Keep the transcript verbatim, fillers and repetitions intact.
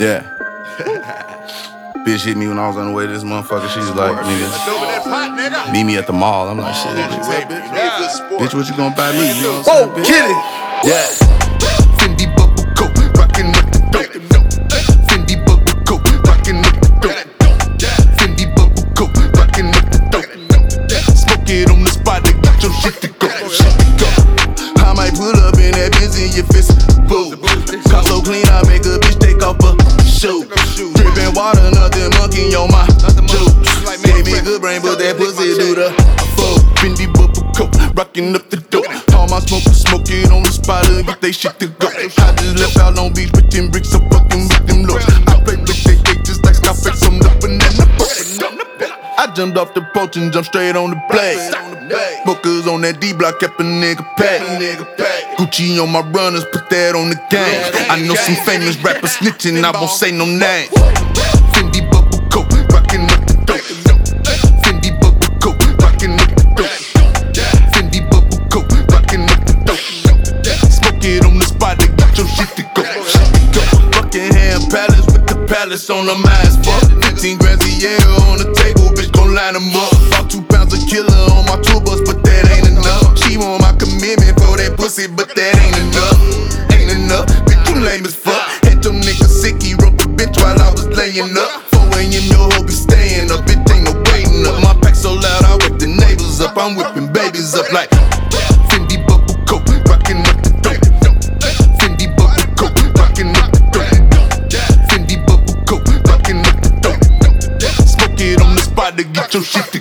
Yeah. Bitch hit me when I was on the way to this motherfucker. She's like, nigga, meet me at the mall. I'm like, shit, bitch. Bitch, what you gonna buy me? You know what I'm saying, bitch? Get it. Yeah. Fendi bubble coat, rockin' up the dope. Fendi bubble coat, rockin' up the dope. Fendi bubble coat, rockin' up the dope. Smoke it on the spot to get your shit to go. Shit to go. I might put up in that bitch in your fist. Boo. Car so clean, I make a bitch take off a shoe. Drippin' water, nothing monkey on my juice. Gave me good brain, but that pussy do the full. Fendi bubble coat, rockin' up the dope. All my smokers smoke it on the spot and get they shit to go. I just left out Long Beach with them bricks, I'm fucking with them looks. I play with they cake just like Scarface on the banana boat. I jumped off the porch and jumped straight on the blade. Smokers on that D-block, kept a nigga pack. Gucci on my runners, put that on the gang. I know some famous rappers snitching, I won't say no name. Fendi bubble coat, rockin' up the dope. Fendi bubble coat, rockin' up the dope. Fendi bubble coat, rockin' up the dope. Smoke it on the spot to get your shit to go. Shit to go. Buckingham Palace with the palace on the mask. Fuck fifteen grand a year on the table, bitch gon' line them up. About two pounds a killer on my tour bus, but that ain't enough. She want my commitment for that pussy, but that ain't enough. Ain't enough, bitch you lame as fuck. Had your nigga sick, he wrote the bitch while I was laying up. four a m your hoe be staying up, bitch ain't no waiting up. My pack so loud, I wake the neighbors up. I'm whipping babies up like Fendi bubble coat, rockin' up the dope. Fendi bubble coat, rockin' up the dope. Fendi bubble coat, rockin' up the dope. Smoke it on the spot to get your shit to